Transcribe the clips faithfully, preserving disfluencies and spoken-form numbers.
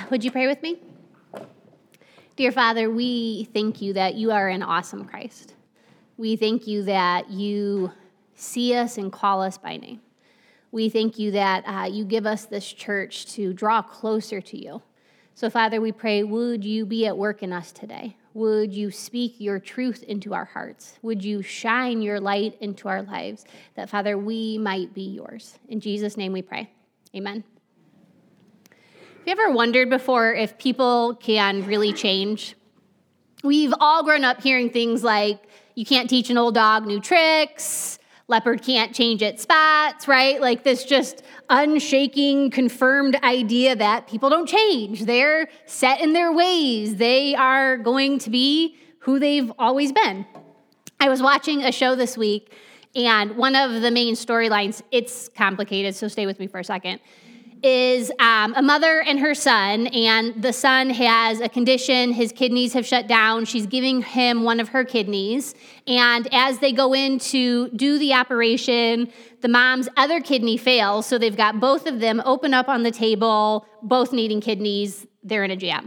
Would you pray with me? Dear Father, we thank you that you are an awesome Christ. We thank you that you see us and call us by name. We thank you that uh, you give us this church to draw closer to you. So, Father, we pray, would you be at work in us today? Would you speak your truth into our hearts? Would you shine your light into our lives, that, Father, we might be yours? In Jesus' name we pray. Amen. Have you ever wondered before if people can really change? We've all grown up hearing things like, you can't teach an old dog new tricks, leopard can't change its spots, right? Like this just unshaking, confirmed idea that people don't change. They're set in their ways. They are going to be who they've always been. I was watching a show this week, and one of the main storylines, it's complicated, so stay with me for a second, is um, a mother and her son, and the son has a condition. His kidneys have shut down. She's giving him one of her kidneys, and as they go in to do the operation, the mom's other kidney fails, so they've got both of them open up on the table, both needing kidneys. They're in a jam.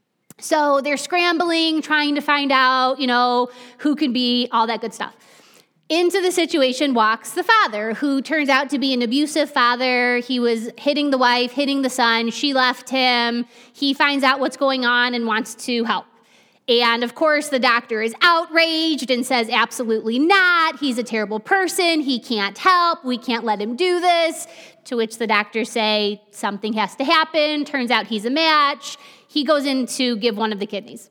So they're scrambling, trying to find out, you know, who can be, all that good stuff. Into the situation walks the father, who turns out to be an abusive father. He was hitting the wife, hitting the son. She left him. He finds out what's going on and wants to help. And of course, the doctor is outraged and says, absolutely not. He's a terrible person. He can't help. We can't let him do this. To which the doctors say, something has to happen. Turns out he's a match. He goes in to give one of the kidneys.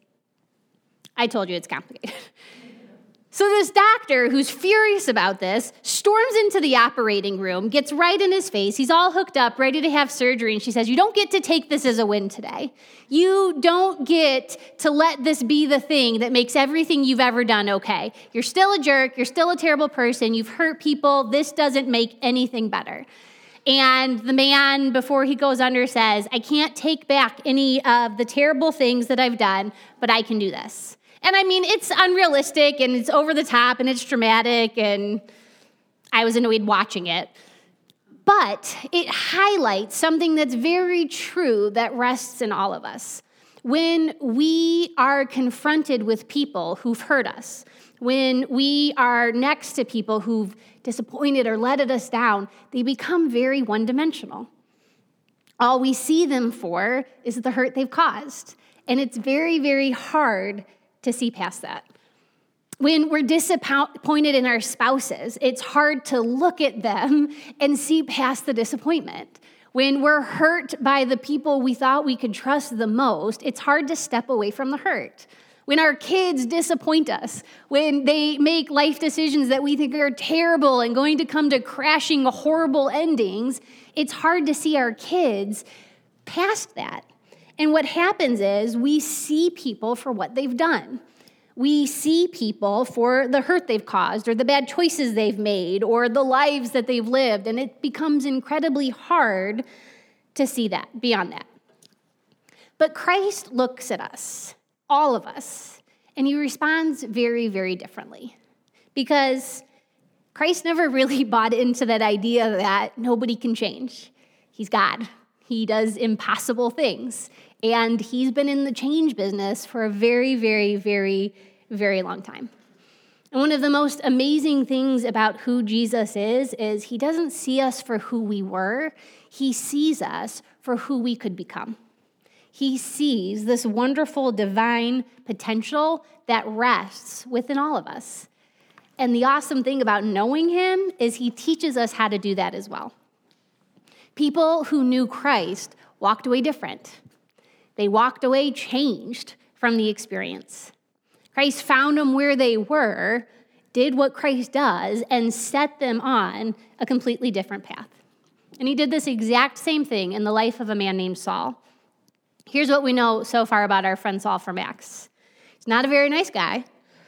I told you it's complicated. So this doctor, who's furious about this, storms into the operating room, gets right in his face. He's all hooked up, ready to have surgery, and she says, you don't get to take this as a win today. You don't get to let this be the thing that makes everything you've ever done okay. You're still a jerk. You're still a terrible person. You've hurt people. This doesn't make anything better. And the man, before he goes under, says, I can't take back any of the terrible things that I've done, but I can do this. And I mean, it's unrealistic, and it's over the top, and it's dramatic, and I was annoyed watching it. But it highlights something that's very true that rests in all of us. When we are confronted with people who've hurt us, when we are next to people who've disappointed or let us down, they become very one-dimensional. All we see them for is the hurt they've caused. And it's very, very hard to see past that. When we're disappointed in our spouses, it's hard to look at them and see past the disappointment. When we're hurt by the people we thought we could trust the most, it's hard to step away from the hurt. When our kids disappoint us, when they make life decisions that we think are terrible and going to come to crashing horrible endings, it's hard to see our kids past that. And what happens is we see people for what they've done. We see people for the hurt they've caused or the bad choices they've made or the lives that they've lived, and it becomes incredibly hard to see that, beyond that. But Christ looks at us, all of us, and he responds very, very differently, because Christ never really bought into that idea that nobody can change. He's God. He does impossible things, and he's been in the change business for a very, very, very, very long time. And one of the most amazing things about who Jesus is, is he doesn't see us for who we were. He sees us for who we could become. He sees this wonderful divine potential that rests within all of us. And the awesome thing about knowing him is he teaches us how to do that as well. People who knew Christ walked away different. They walked away changed from the experience. Christ found them where they were, did what Christ does, and set them on a completely different path. And he did this exact same thing in the life of a man named Saul. Here's what we know so far about our friend Saul from Acts. He's not a very nice guy.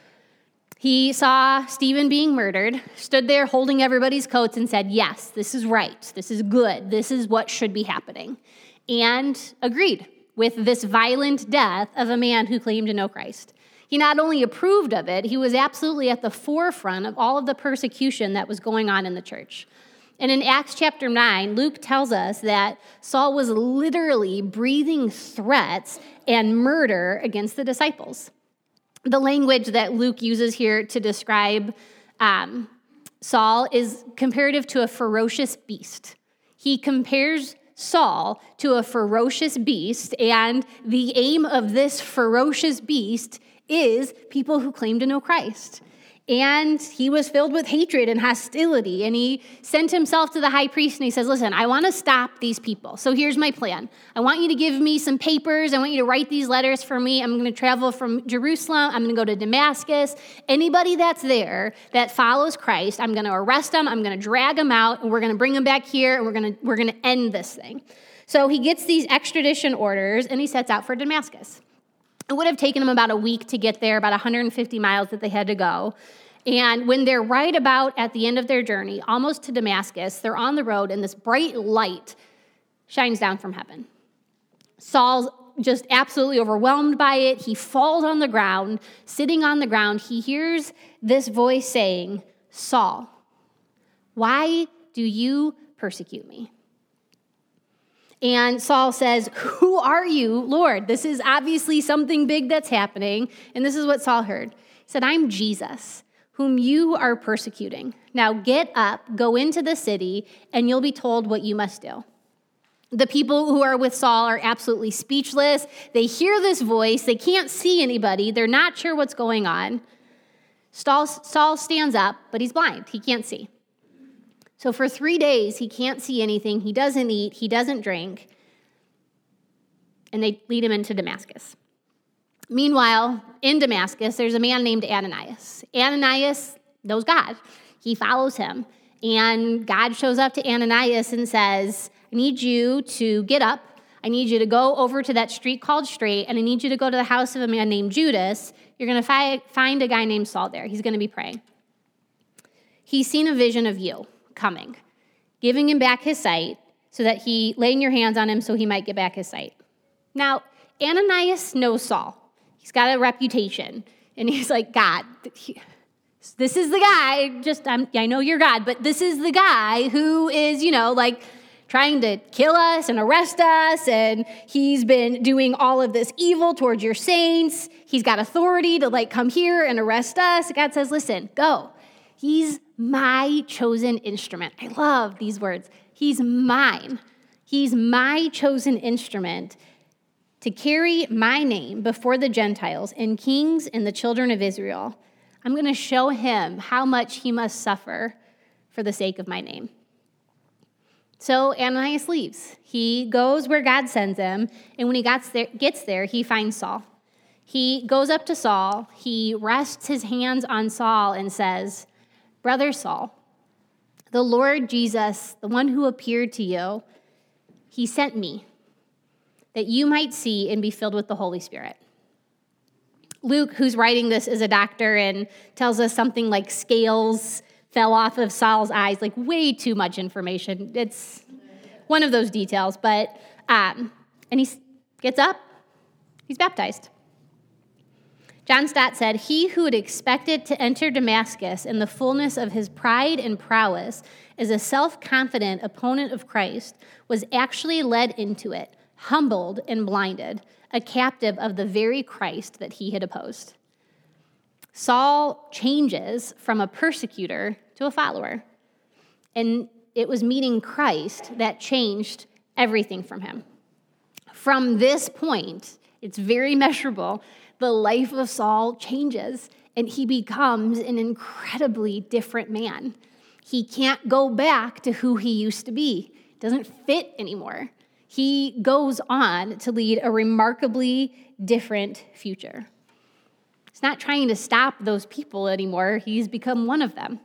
He saw Stephen being murdered, stood there holding everybody's coats and said, yes, this is right. This is good. This is what should be happening. And agreed with this violent death of a man who claimed to know Christ. He not only approved of it, he was absolutely at the forefront of all of the persecution that was going on in the church. And in Acts chapter nine, Luke tells us that Saul was literally breathing threats and murder against the disciples. The language that Luke uses here to describe um, Saul is comparative to a ferocious beast. He compares Saul to a ferocious beast, and the aim of this ferocious beast is people who claim to know Christ. And he was filled with hatred and hostility, and he sent himself to the high priest, and he says, listen, I want to stop these people. So here's my plan. I want you to give me some papers. I want you to write these letters for me. I'm going to travel from Jerusalem. I'm going to go to Damascus. Anybody that's there that follows Christ, I'm going to arrest them. I'm going to drag them out, and we're going to bring them back here, and we're going to we're going to end this thing. So he gets these extradition orders, and he sets out for Damascus. It would have taken them about a week to get there, about one hundred fifty miles that they had to go. And when they're right about at the end of their journey, almost to Damascus, they're on the road, and this bright light shines down from heaven. Saul's just absolutely overwhelmed by it. He falls on the ground. Sitting on the ground, he hears this voice saying, Saul, why do you persecute me? And Saul says, who are you, Lord? This is obviously something big that's happening. And this is what Saul heard. He said, I'm Jesus, whom you are persecuting. Now get up, go into the city, and you'll be told what you must do. The people who are with Saul are absolutely speechless. They hear this voice. They can't see anybody. They're not sure what's going on. Saul, Saul stands up, but he's blind. He can't see. So for three days, he can't see anything. He doesn't eat. He doesn't drink. And they lead him into Damascus. Meanwhile, in Damascus, there's a man named Ananias. Ananias knows God. He follows him. And God shows up to Ananias and says, I need you to get up. I need you to go over to that street called Straight, and I need you to go to the house of a man named Judas. You're going to fi- find a guy named Saul there. He's going to be praying. He's seen a vision of you coming, giving him back his sight so that he, laying your hands on him so he might get back his sight. Now, Ananias knows Saul. He's got a reputation. And he's like, God, he, this is the guy, just, I'm, I know you're God, but this is the guy who is, you know, like trying to kill us and arrest us. And he's been doing all of this evil towards your saints. He's got authority to like come here and arrest us. God says, listen, go. He's my chosen instrument. I love these words. He's mine. He's my chosen instrument to carry my name before the Gentiles and kings and the children of Israel. I'm going to show him how much he must suffer for the sake of my name. So Ananias leaves. He goes where God sends him, and when he gets there, gets there, he finds Saul. He goes up to Saul. He rests his hands on Saul and says, Brother Saul, the Lord Jesus, the one who appeared to you, he sent me that you might see and be filled with the Holy Spirit. Luke, who's writing this, is a doctor and tells us something like scales fell off of Saul's eyes, like way too much information. It's one of those details, but, um, and he gets up, he's baptized. John Stott said, he who had expected to enter Damascus in the fullness of his pride and prowess as a self-confident opponent of Christ was actually led into it, humbled and blinded, a captive of the very Christ that he had opposed. Saul changes from a persecutor to a follower, and it was meeting Christ that changed everything from him. From this point, it's very measurable, the life of Saul changes, and he becomes an incredibly different man. He can't go back to who he used to be. It doesn't fit anymore. He goes on to lead a remarkably different future. He's not trying to stop those people anymore. He's become one of them.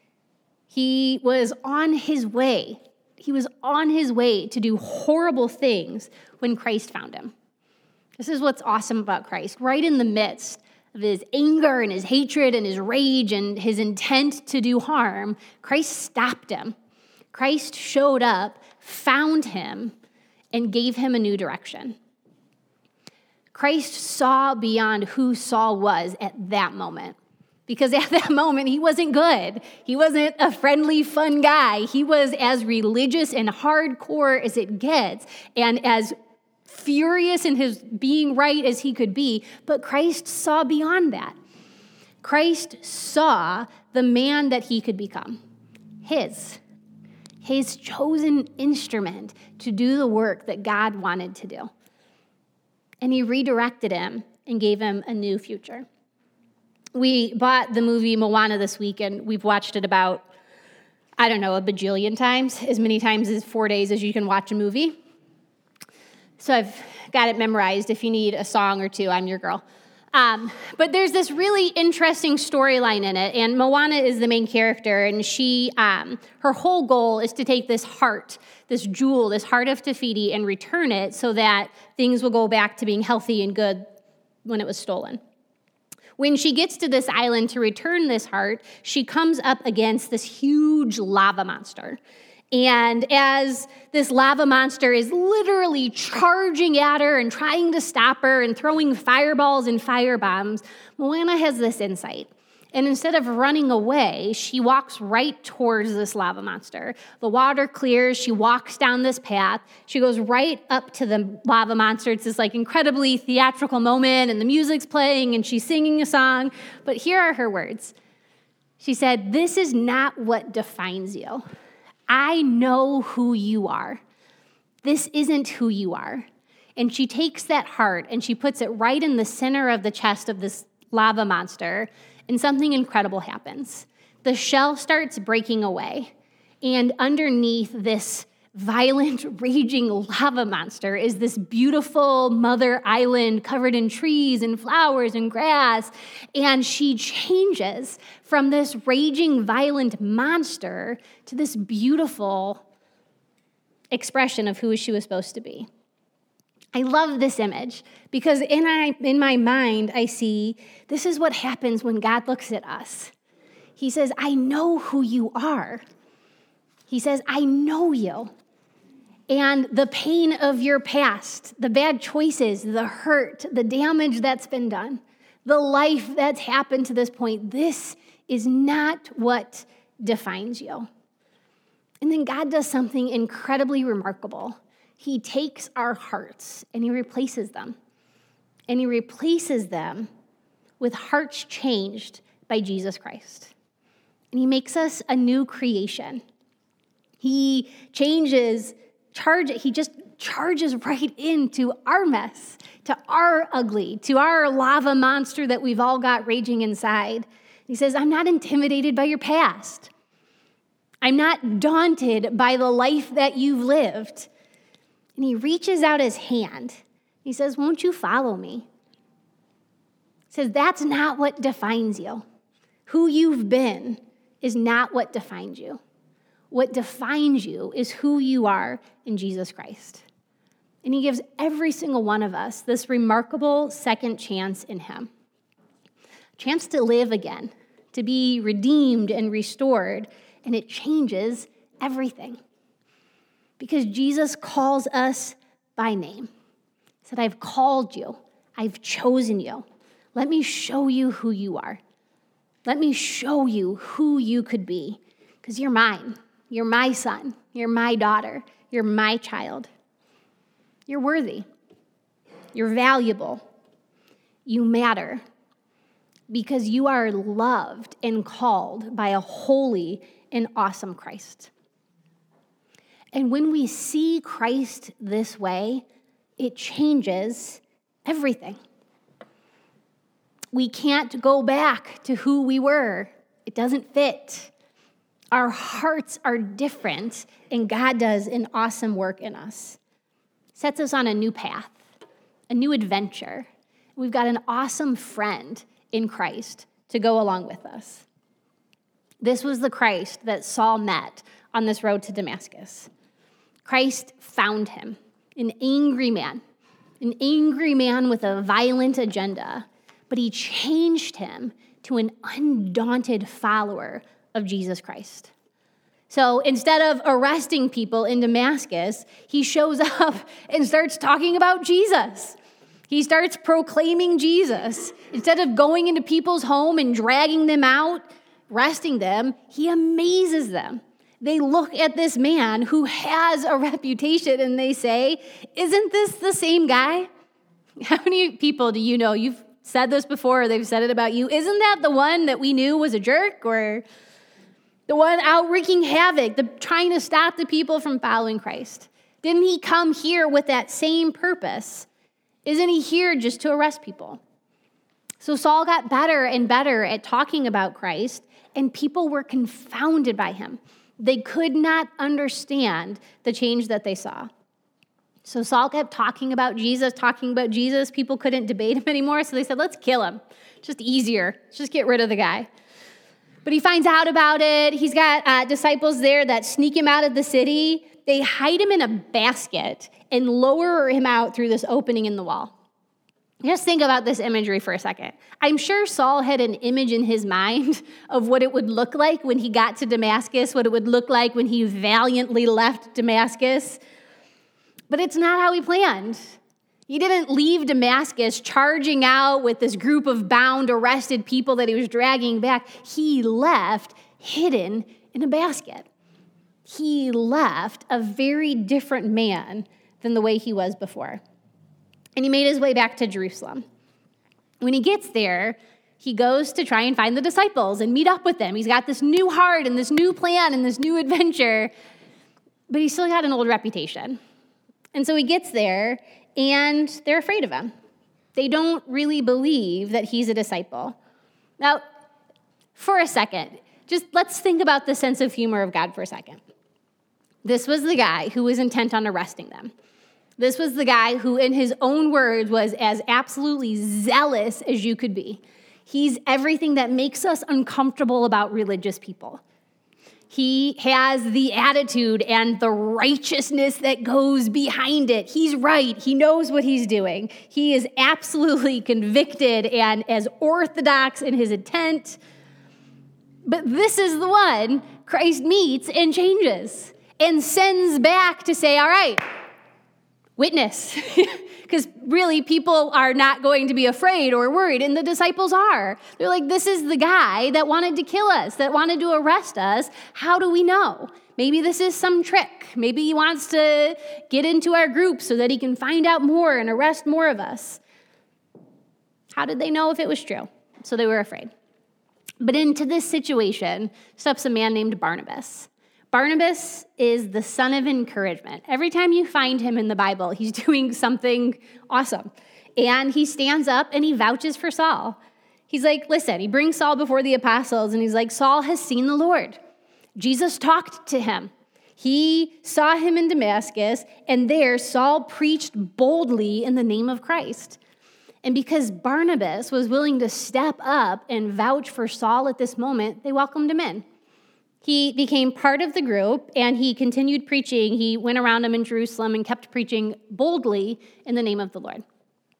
He was on his way. He was on his way to do horrible things when Christ found him. This is what's awesome about Christ. Right in the midst of his anger and his hatred and his rage and his intent to do harm, Christ stopped him. Christ showed up, found him, and gave him a new direction. Christ saw beyond who Saul was at that moment. Because at that moment, he wasn't good. He wasn't a friendly, fun guy. He was as religious and hardcore as it gets, and as furious in his being right as he could be. But Christ saw beyond that. Christ saw the man that he could become, his, his chosen instrument to do the work that God wanted to do. And he redirected him and gave him a new future. We bought the movie Moana this week, and we've watched it about, I don't know, a bajillion times, as many times as four days as you can watch a movie. So I've got it memorized. If you need a song or two, I'm your girl. Um, but there's this really interesting storyline in it, and Moana is the main character, and she, um, her whole goal is to take this heart, this jewel, this heart of Te Fiti, and return it so that things will go back to being healthy and good when it was stolen. When she gets to this island to return this heart, she comes up against this huge lava monster. And as this lava monster is literally charging at her and trying to stop her and throwing fireballs and firebombs, Moana has this insight. And instead of running away, she walks right towards this lava monster. The water clears. She walks down this path. She goes right up to the lava monster. It's this like incredibly theatrical moment, and the music's playing, and she's singing a song. But here are her words. She said, "This is not what defines you. I know who you are. This isn't who you are." And she takes that heart and she puts it right in the center of the chest of this lava monster, and something incredible happens. The shell starts breaking away, and underneath this violent, raging lava monster is this beautiful mother island covered in trees and flowers and grass, and she changes from this raging, violent monster to this beautiful expression of who she was supposed to be. I love this image because in my, in my mind, I see this is what happens when God looks at us. He says, I know who you are. He says, I know you. And the pain of your past, the bad choices, the hurt, the damage that's been done, the life that's happened to this point, this is not what defines you. And then God does something incredibly remarkable. He takes our hearts and he replaces them. And he replaces them with hearts changed by Jesus Christ. And he makes us a new creation. He changes, charge, he just charges right into our mess, to our ugly, to our lava monster that we've all got raging inside. He says, I'm not intimidated by your past. I'm not daunted by the life that you've lived. And he reaches out his hand. He says, won't you follow me? He says, that's not what defines you. Who you've been is not what defines you. What defines you is who you are in Jesus Christ. And he gives every single one of us this remarkable second chance in him. A chance to live again, to be redeemed and restored, and it changes everything. Because Jesus calls us by name. He said, I've called you. I've chosen you. Let me show you who you are. Let me show you who you could be. Because you're mine. You're my son. You're my daughter. You're my child. You're worthy. You're valuable. You matter. Because you are loved and called by a holy and awesome Christ. And when we see Christ this way, it changes everything. We can't go back to who we were. It doesn't fit. Our hearts are different, and God does an awesome work in us. Sets us on a new path, a new adventure. We've got an awesome friend in Christ to go along with us. This was the Christ that Saul met on this road to Damascus. Christ found him, an angry man, an angry man with a violent agenda, but he changed him to an undaunted follower of Jesus Christ. So instead of arresting people in Damascus, he shows up and starts talking about Jesus. He starts proclaiming Jesus. Instead of going into people's home and dragging them out, arresting them, he amazes them. They look at this man who has a reputation and they say, isn't this the same guy? How many people do you know, you've said this before, or they've said it about you, isn't that the one that we knew was a jerk, or the one out wreaking havoc, the, trying to stop the people from following Christ? Didn't he come here with that same purpose? Isn't he here just to arrest people? So Saul got better and better at talking about Christ, and people were confounded by him. They could not understand the change that they saw. So Saul kept talking about Jesus, talking about Jesus. People couldn't debate him anymore, so they said, let's kill him. Just easier. Let's just get rid of the guy. But he finds out about it. He's got uh, disciples there that sneak him out of the city. They hide him in a basket and lower him out through this opening in the wall. Just think about this imagery for a second. I'm sure Saul had an image in his mind of what it would look like when he got to Damascus, what it would look like when he valiantly left Damascus. But it's not how he planned. He didn't leave Damascus charging out with this group of bound, arrested people that he was dragging back. He left hidden in a basket. He left a very different man than the way he was before. And he made his way back to Jerusalem. When he gets there, he goes to try and find the disciples and meet up with them. He's got this new heart and this new plan and this new adventure, but he's still got an old reputation. And so he gets there, and they're afraid of him. They don't really believe that he's a disciple. Now, for a second, just let's think about the sense of humor of God for a second. This was the guy who was intent on arresting them. This was the guy who, in his own words, was as absolutely zealous as you could be. He's everything that makes us uncomfortable about religious people. He has the attitude and the righteousness that goes behind it. He's right. He knows what he's doing. He is absolutely convicted and as orthodox in his intent. But this is the one Christ meets and changes and sends back to say, all right, witness. Because really, people are not going to be afraid or worried, and the disciples are. They're like, this is the guy that wanted to kill us, that wanted to arrest us. How do we know? Maybe this is some trick. Maybe he wants to get into our group so that he can find out more and arrest more of us. How did they know if it was true? So they were afraid. But into this situation steps a man named Barnabas. Barnabas is the son of encouragement. Every time you find him in the Bible, he's doing something awesome. And he stands up and he vouches for Saul. He's like, listen, he brings Saul before the apostles and he's like, Saul has seen the Lord. Jesus talked to him. He saw him in Damascus, and there Saul preached boldly in the name of Christ. And because Barnabas was willing to step up and vouch for Saul at this moment, they welcomed him in. He became part of the group, and he continued preaching. He went around him in Jerusalem and kept preaching boldly in the name of the Lord.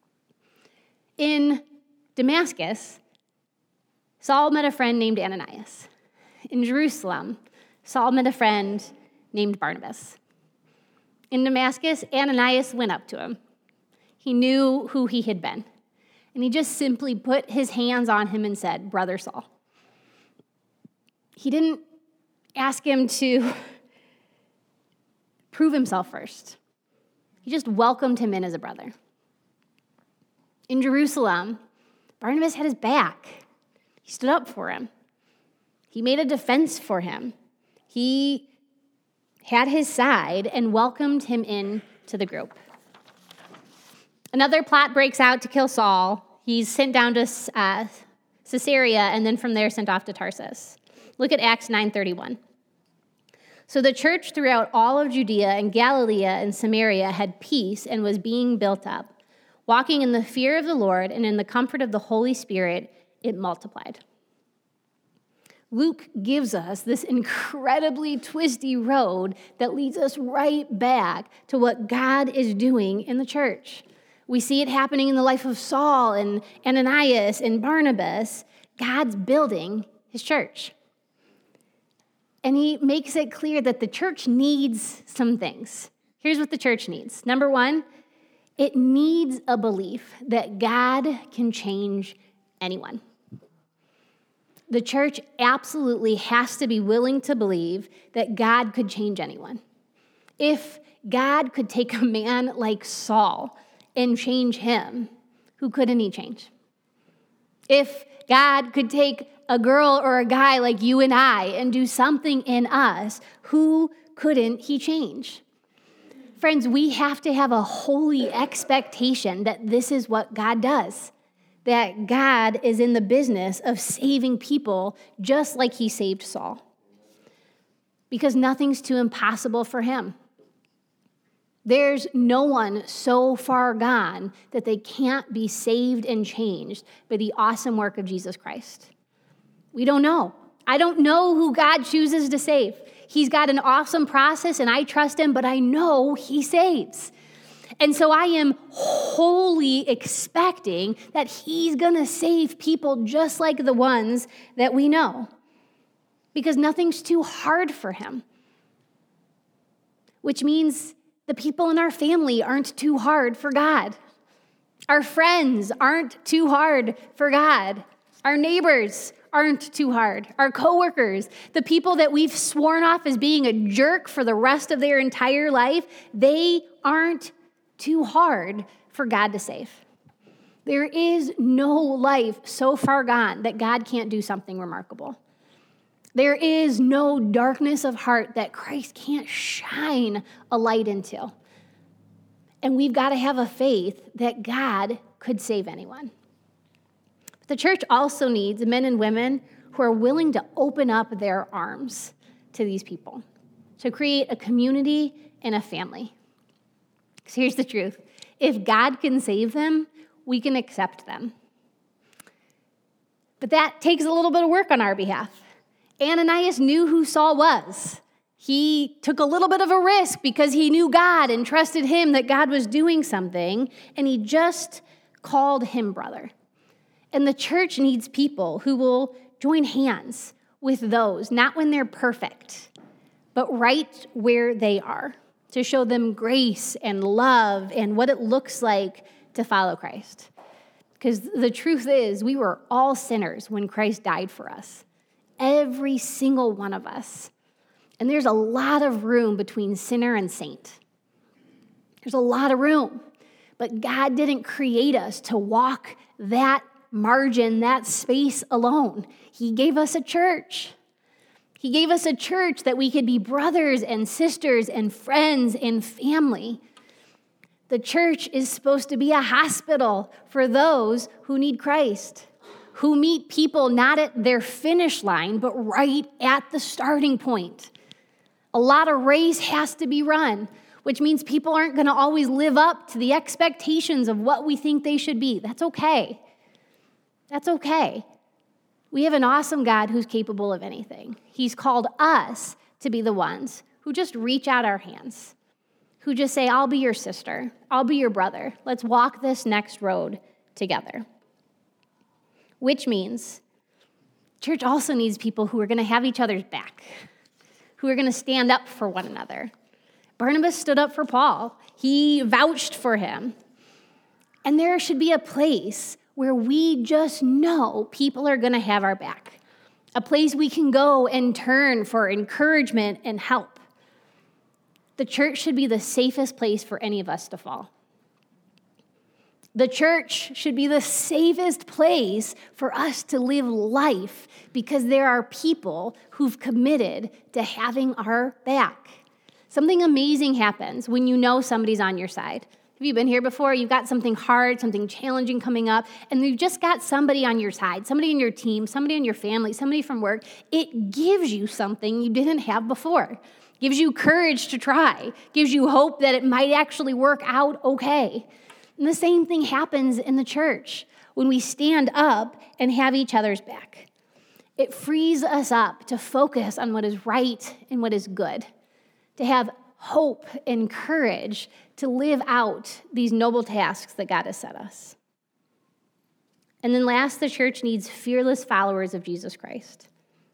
In Damascus, Saul met a friend named Ananias. In Jerusalem, Saul met a friend named Barnabas. In Damascus, Ananias went up to him. He knew who he had been, and he just simply put his hands on him and said, Brother Saul. He didn't ask him to prove himself first. He just welcomed him in as a brother. In Jerusalem, Barnabas had his back. He stood up for him. He made a defense for him. He had his side and welcomed him in to the group. Another plot breaks out to kill Saul. He's sent down to uh, Caesarea and then from there sent off to Tarsus. Look at Acts nine thirty-one. So the church throughout all of Judea and Galilee and Samaria had peace and was being built up. Walking in the fear of the Lord and in the comfort of the Holy Spirit, it multiplied. Luke gives us this incredibly twisty road that leads us right back to what God is doing in the church. We see it happening in the life of Saul and Ananias and Barnabas. God's building his church. And he makes it clear that the church needs some things. Here's what the church needs. Number one, It needs a belief that God can change anyone. The church absolutely has to be willing to believe that God could change anyone. If God could take a man like Saul and change him, who couldn't he change? If God could take a girl or a guy like you and I and do something in us, who couldn't he change? Friends, we have to have a holy expectation that this is what God does, that God is in the business of saving people just like he saved Saul, because nothing's too impossible for him. There's no one so far gone that they can't be saved and changed by the awesome work of Jesus Christ. We don't know. I don't know who God chooses to save. He's got an awesome process, and I trust him, but I know he saves. And so I am wholly expecting that he's going to save people just like the ones that we know, because nothing's too hard for him, which means the people in our family aren't too hard for God. Our friends aren't too hard for God. Our neighbors aren't too hard. Our coworkers, the people that we've sworn off as being a jerk for the rest of their entire life, they aren't too hard for God to save. There is no life so far gone that God can't do something remarkable. There is no darkness of heart that Christ can't shine a light into. And we've got to have a faith that God could save anyone. The church also needs men and women who are willing to open up their arms to these people, to create a community and a family. Because here's the truth. If God can save them, we can accept them. But that takes a little bit of work on our behalf. Ananias knew who Saul was. He took a little bit of a risk because he knew God and trusted him that God was doing something, and he just called him brother. And the church needs people who will join hands with those, not when they're perfect, but right where they are, to show them grace and love and what it looks like to follow Christ. Because the truth is, we were all sinners when Christ died for us. Every single one of us. And there's a lot of room between sinner and saint. There's a lot of room. But God didn't create us to walk that margin, that space alone. He gave us a church. He gave us a church that we could be brothers and sisters and friends and family. The church is supposed to be a hospital for those who need Christ, who meet people not at their finish line, but right at the starting point. A lot of race has to be run, which means people aren't going to always live up to the expectations of what we think they should be. That's okay. That's okay. We have an awesome God who's capable of anything. He's called us to be the ones who just reach out our hands, who just say, I'll be your sister. I'll be your brother. Let's walk this next road together. Which means church also needs people who are going to have each other's back, who are going to stand up for one another. Barnabas stood up for Paul. He vouched for him. And there should be a place where we just know people are going to have our back, a place we can go and turn for encouragement and help. The church should be the safest place for any of us to fall. The church should be the safest place for us to live life because there are people who've committed to having our back. Something amazing happens when you know somebody's on your side. Have you been here before? You've got something hard, something challenging coming up, and you've just got somebody on your side, somebody in your team, somebody in your family, somebody from work. It gives you something you didn't have before. Gives you courage to try. Gives you hope that it might actually work out okay. And the same thing happens in the church when we stand up and have each other's back. It frees us up to focus on what is right and what is good, to have hope and courage to live out these noble tasks that God has set us. And then last, the church needs fearless followers of Jesus Christ.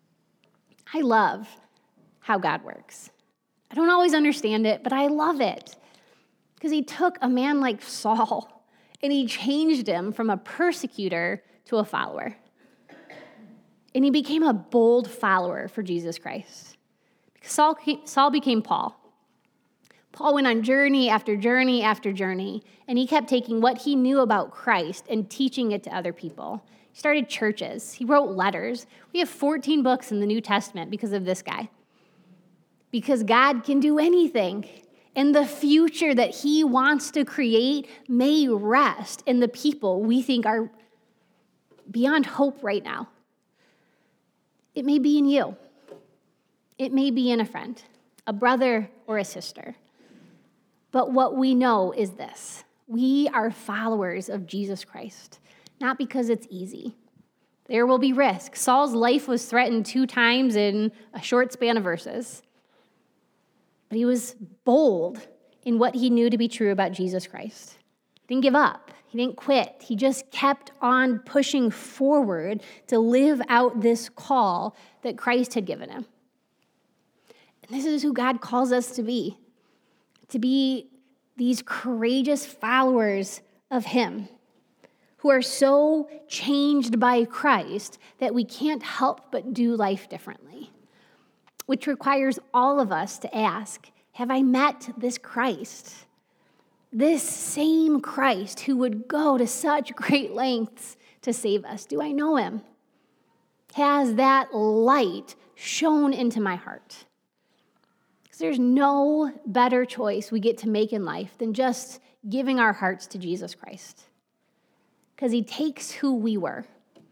I love how God works. I don't always understand it, but I love it. Because he took a man like Saul and he changed him from a persecutor to a follower. And he became a bold follower for Jesus Christ. Saul, Saul became Paul. Paul went on journey after journey after journey, and he kept taking what he knew about Christ and teaching it to other people. He started churches. He wrote letters. We have fourteen books in the New Testament because of this guy. Because God can do anything, and the future that he wants to create may rest in the people we think are beyond hope right now. It may be in you. It may be in a friend, a brother, or a sister. But what we know is this: we are followers of Jesus Christ, not because it's easy. There will be risk. Saul's life was threatened two times in a short span of verses. But he was bold in what he knew to be true about Jesus Christ. He didn't give up. He didn't quit. He just kept on pushing forward to live out this call that Christ had given him. And this is who God calls us to be. To be these courageous followers of him who are so changed by Christ that we can't help but do life differently, which requires all of us to ask, have I met this Christ? This same Christ who would go to such great lengths to save us. Do I know him? Has that light shone into my heart? There's no better choice we get to make in life than just giving our hearts to Jesus Christ. Because he takes who we were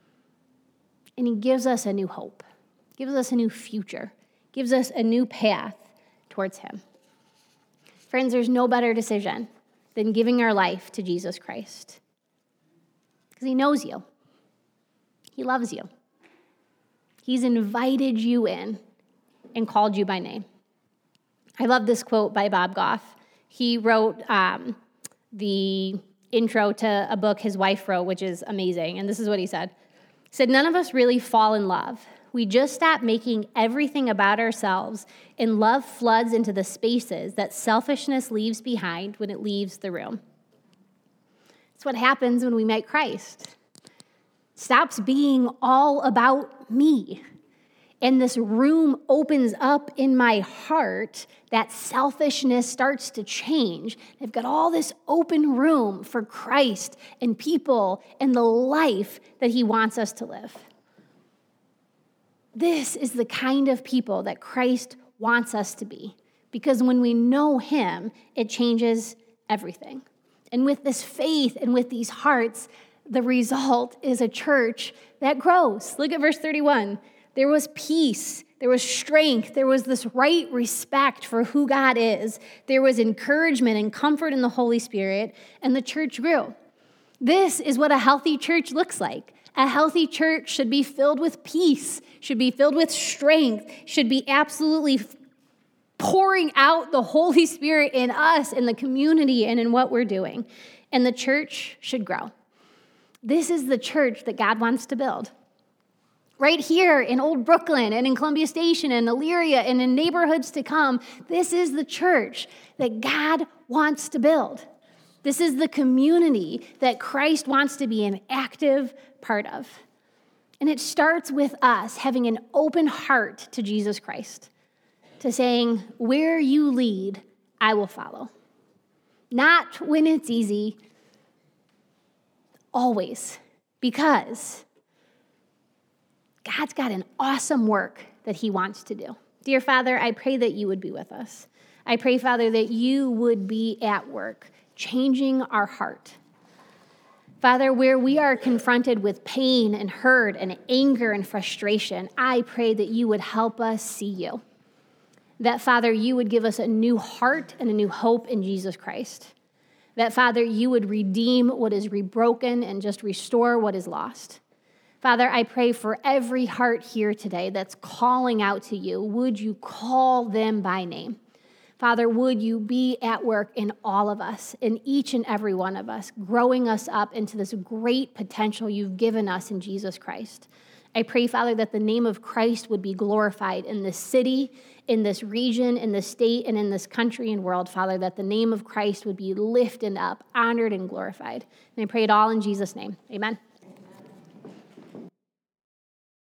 and he gives us a new hope, gives us a new future, gives us a new path towards him. Friends, there's no better decision than giving our life to Jesus Christ. Because he knows you. He loves you. He's invited you in and called you by name. I love this quote by Bob Goff. He wrote um, the intro to a book his wife wrote, which is amazing. And this is what he said. He said, none of us really fall in love. We just stop making everything about ourselves, and love floods into the spaces that selfishness leaves behind when it leaves the room. It's what happens when we meet Christ. It stops being all about me. And this room opens up in my heart, that selfishness starts to change. I've got all this open room for Christ and people and the life that he wants us to live. This is the kind of people that Christ wants us to be, because when we know him, it changes everything. And with this faith and with these hearts, the result is a church that grows. Look at verse thirty-one. There was peace, there was strength, there was this right respect for who God is. There was encouragement and comfort in the Holy Spirit, and the church grew. This is what a healthy church looks like. A healthy church should be filled with peace, should be filled with strength, should be absolutely pouring out the Holy Spirit in us, in the community, and in what we're doing. And the church should grow. This is the church that God wants to build. Right here in Old Brooklyn and in Columbia Station and Elyria and in neighborhoods to come, this is the church that God wants to build. This is the community that Christ wants to be an active part of. And it starts with us having an open heart to Jesus Christ, to saying, where you lead, I will follow. Not when it's easy, always, because God's got an awesome work that he wants to do. Dear Father, I pray that you would be with us. I pray, Father, that you would be at work, changing our heart. Father, where we are confronted with pain and hurt and anger and frustration, I pray that you would help us see you. That, Father, you would give us a new heart and a new hope in Jesus Christ. That, Father, you would redeem what is rebroken and just restore what is lost. Father, I pray for every heart here today that's calling out to you. Would you call them by name? Father, would you be at work in all of us, in each and every one of us, growing us up into this great potential you've given us in Jesus Christ. I pray, Father, that the name of Christ would be glorified in this city, in this region, in this state, and in this country and world, Father, that the name of Christ would be lifted up, honored, and glorified. And I pray it all in Jesus' name. Amen.